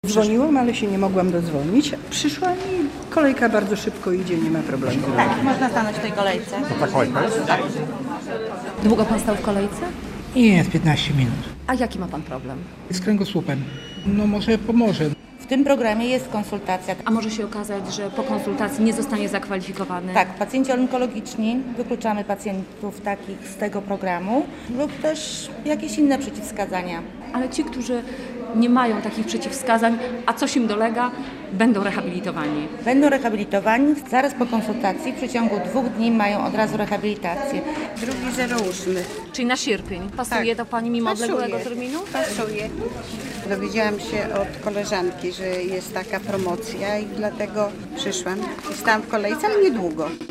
Dzwoniłam, ale się nie mogłam dodzwonić. Przyszłam i kolejka bardzo szybko idzie, nie ma problemu. Tak, można stanąć w tej kolejce. To ta kolejka jest? Tak. Długo pan stał w kolejce? Nie, 15 minut. A jaki ma pan problem? Z kręgosłupem. No może pomoże. W tym programie jest konsultacja. A może się okazać, że po konsultacji nie zostanie zakwalifikowany? Tak, pacjenci onkologiczni, wykluczamy pacjentów takich z tego programu lub też jakieś inne przeciwwskazania. Ale ci, którzy nie mają takich przeciwwskazań, a coś im dolega, będą rehabilitowani. Będą rehabilitowani zaraz po konsultacji, w przeciągu 2 dni mają od razu rehabilitację. 2.08. Czyli na sierpień. Pasuje to pani mimo odległego terminu? Pasuje. Dowiedziałam się od koleżanki, że jest taka promocja i dlatego przyszłam. Stałam w kolejce, ale niedługo.